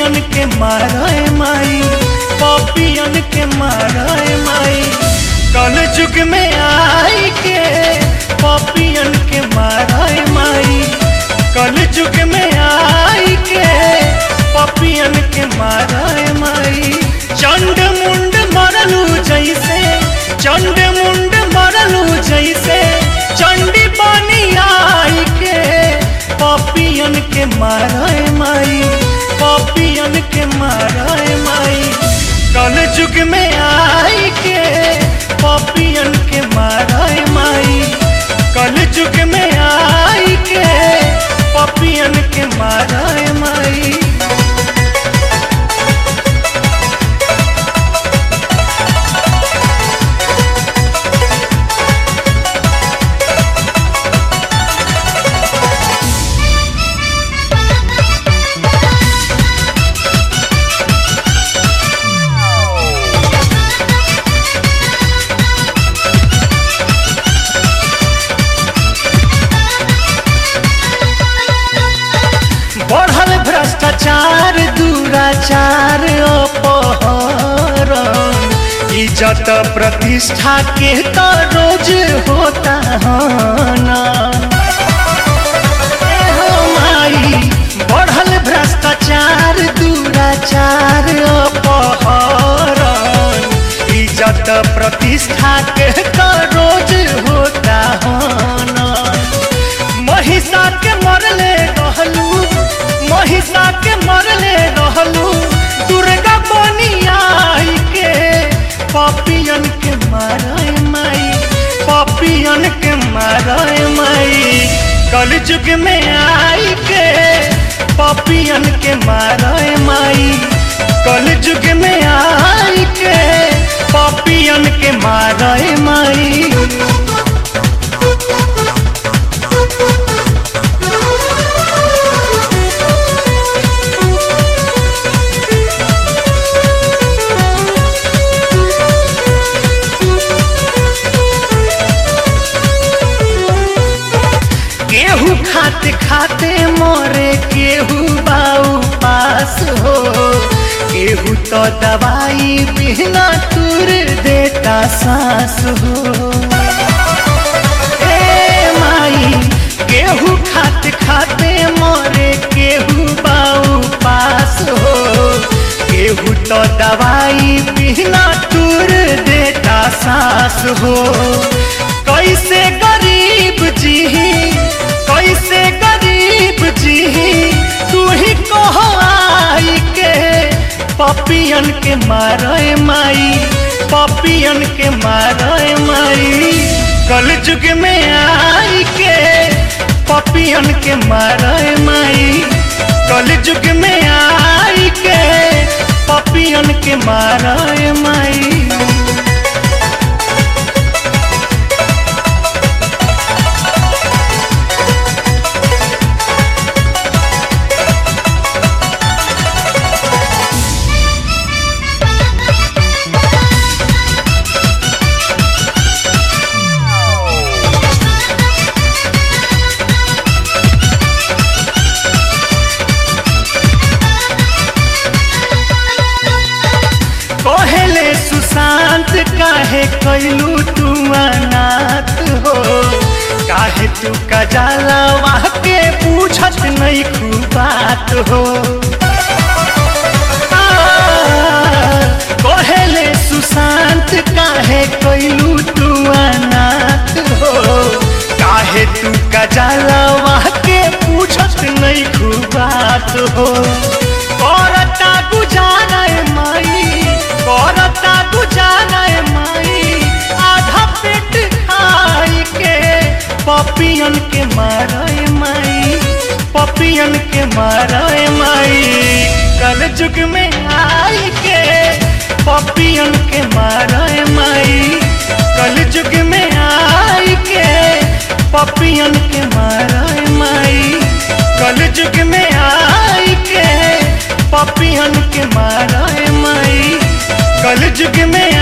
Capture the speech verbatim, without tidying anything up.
पपियन के मारे माई, पपियन के मारे माई। कल युग में आई के पपियन के मारे माई, कल युग में आई के पपियन के मारे माई। चंड मुंड मरलू जैसे, चंड मुंड मरलू जैसे, चंडी बनी आई के पपियन के मारे माई, पपियन के मारे माई। कल युग में आई के पपियन के मारे माई, कल युग में आई के पपियन के मारे माई। बढ़ल भ्रष्टाचार दुराचार अपहरण, इज्जत प्रतिष्ठा के तो रोज होता ना माई। बढ़ल भ्रष्टाचार दुराचार अपहरण, इज्जत प्रतिष्ठा के तो रोज होता ना। महिषा के मरले रहलू, महिषा के मरले रहलू, दुर्गा बनी आई के पपियन के मारे माई, पपियन के मारे माई। कल युग में आई के पपियन के मारे माई, कल युग में आई के पपियन के मारे माई। केहू खाते खाते मोरे, केहू बाऊ पास हो, केहू तो दवाई बिना तुर देता सांस हो। ए माई, केहू खाते खाते मोरे, केहू बाऊ पास हो, केहू तो दवाई बिना तुर देता सांस हो। कैसे गरीब जी, कैसे गरीब जी, तू ही कहो आई के पपियन के मारे माई, पपियन के मारे माई। कल युग में आई के पपियन के मारे माई, कल युग में आई के पपियन के मारे माई। कहले सुशांत काहे कैलू तू अनाथ हो, काहे तू कजाला वहाँ के पूछत नहीं खूबात हो। कहले सुशांत काहे कैलू तू अनाथ हो, काहे तू कजाला वहाँ के पूछत नहीं खूबात हो। करता गुजारा माई, करता गुजारा माई, आधा पेट खाई के पपियन के मारे माई, पपियन के मारे माई। कल युग में आई के पपियन के मारे माई, कल युग में आई के पपियन के मारे माई, कल युग में आई के पपियन के मारे माई, कल युग में